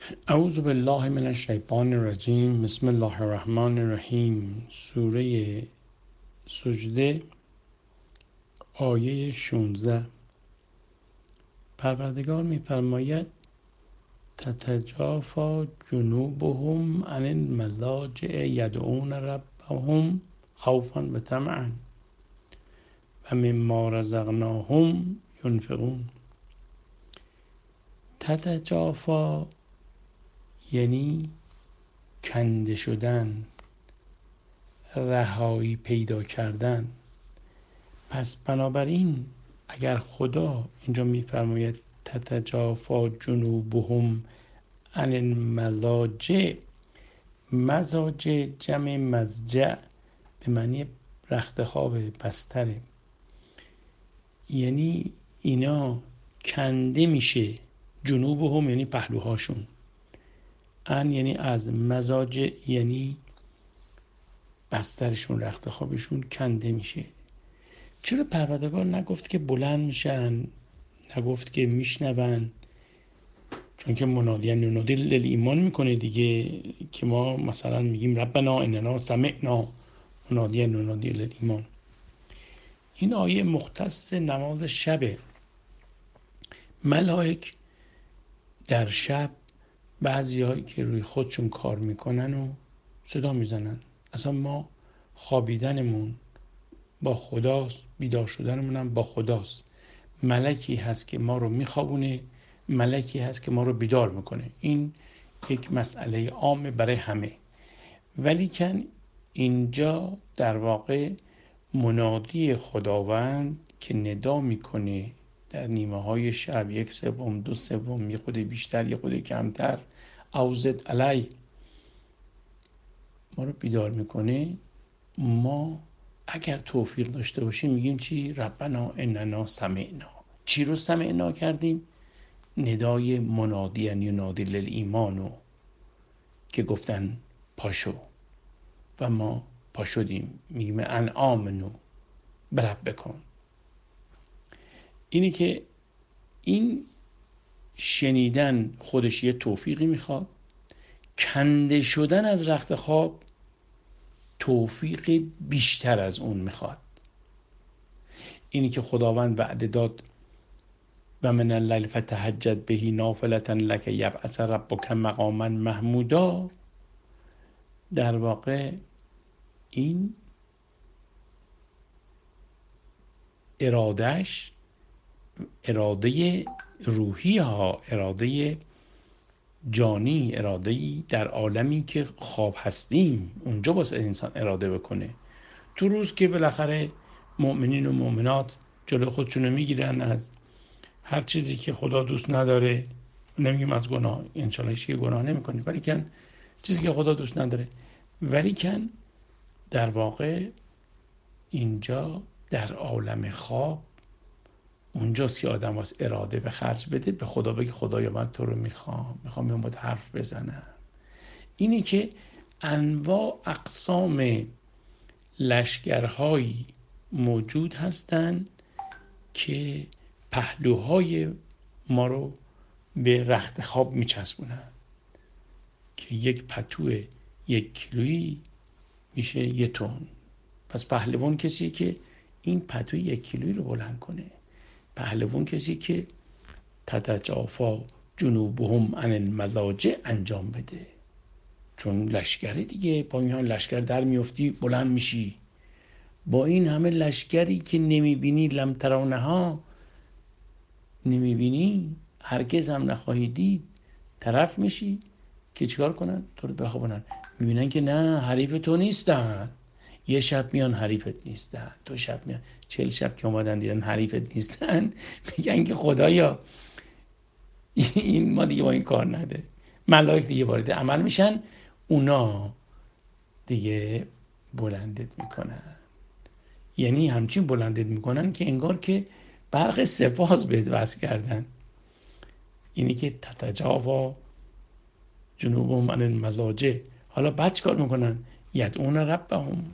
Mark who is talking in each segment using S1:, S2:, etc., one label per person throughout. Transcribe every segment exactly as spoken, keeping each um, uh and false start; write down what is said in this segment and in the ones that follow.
S1: اعوذ بالله من الشیطان الرجیم. بسم الله الرحمن الرحیم. سوره سجده، آیه شانزده. پروردگار می‌فرماید تتجافا جنوبهم عن المضاجع یدعون ربهم خوفا و طمعا و مما رزقناهم ینفقون. تتجافا یعنی کنده شدن، رهایی پیدا کردن. پس بنابراین اگر خدا اینجا میفرماید تتجافا جنوبهم عن المضاجع، مضاجع جمع مضجع به معنی رخت خواب، بستره، یعنی اینا کنده میشه. جنوبهم یعنی پهلوهاشون، ان یعنی از، مضاجع یعنی بسترشون، رخت خوابشون کنده میشه. چرا پروردگار نگفت که بلند میشن، نگفت که میشنون؟ چون که منادی ینادی للایمان میکنه دیگه، که ما مثلا میگیم ربنا اننا سمعنا منادی ینادی للایمان. این آیه مختص نماز شبه. ملائک در شب بعضی هایی که روی خودشون کار میکنن و صدا میزنن. اصلا ما خوابیدنمون با خداست، بیدار شدنمون هم با خداست. ملکی هست که ما رو میخوابونه، ملکی هست که ما رو بیدار میکنه. این یک مسئله عام برای همه. ولیکن اینجا در واقع منادی خداوند که ندا میکنه در نیمه های شب، یک سوم، دو سوم، یه خود بیشتر، یه خود کمتر، اوزد علی، ما رو بیدار میکنه. ما اگر توفیق داشته باشیم میگیم چی؟ ربنا اننا سمعنا. چی رو سمعنا کردیم؟ ندای منادی ینادی للایمانو که گفتن پاشو، و ما پاشدیم، میگیم ان آمنو برب بکن. اینی که این شنیدن خودش یه توفیقی میخواد. کنده شدن از رخت خواب توفیق بیشتر از اون میخواد. اینی که خداوند وعده داد و من اللیل فتهجد به نافلة لک یبعث ربک مقاما محمودا، در واقع این ارادهش اراده روحی ها، اراده جانی، اراده‌ای در عالمی که خواب هستیم، اونجا واسه انسان اراده بکنه. تو روز که بالاخره مؤمنین و مؤمنات جلو خودشونو میگیرن از هر چیزی که خدا دوست نداره، نمیگیم از گناه، انشالله هیچ که گناه نمیکنه، ولی کن چیزی که خدا دوست نداره، ولی کن در واقع اینجا در عالم خواب اونجاست که آدم واسه اراده به خرج بده، به خدا بگه خدایا من تو رو میخوام، میخوام بیام باید حرف بزنم. اینی که انواع اقسام لشکرهایی موجود هستند که پهلوهای ما رو به رخت خواب میچسبونن، که یک پتو یک کیلویی میشه یه تن. پس پهلوان کسی که این پتو یک کیلویی رو بلند کنه. پهلوان کسی که تتجافا جنوبهم عن المضاجع انجام بده. چون لشکره دیگه، با این لشکر در میفتی بلند میشی. با این همه لشکری که نمیبینی، لم ترونها، نمیبینی، هرگز هم نخواهی دید، طرف میشی که چیکار کنن؟ تو رو بخوابونن. میبینن که نه، حریف تو نیستن. یه شب میان حریفت نیستن، دو شب میان، چهل شب که اومدن دیدن حریفت نیستن، میگن که خدایا این ما دیگه با این کار نده. ملائک دیگه وارد عمل میشن، اونا دیگه بلندت میکنن. یعنی همچین بلندت میکنن که انگار که برق سفاز بهت وصل کردن. اینی که تتجافا جنوبهم عن المضاجع. حالا بعد چیکار میکنن؟ یدعون ربهم.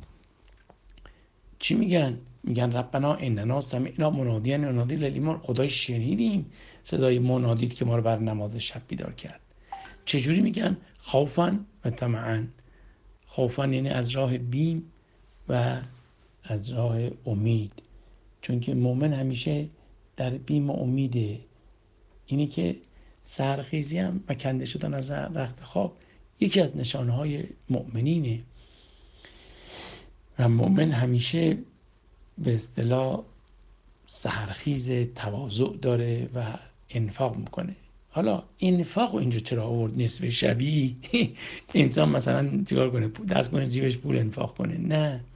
S1: چی میگن؟ میگن ربنا اننا سمعنا منادیا ینادی للایمان. خدای شنیدیم صدای منادیت که ما رو بر نماز شب بیدار کرد. چجوری میگن؟ خوفا و طمعا. خوفا یعنی از راه بیم و از راه امید، چون که مؤمن همیشه در بیم و امیده. اینی که سحرخیزی هم و کنده شدن از وقت خواب یکی از نشانهای مؤمنینه و مؤمن همیشه به اصطلاح سحرخیز، تواضع داره و انفاق میکنه. حالا انفاق اینجا چرا آورد نصف شبی؟ انسان مثلا چیکار کنه؟ دست کنه جیبش پول انفاق کنه؟ نه،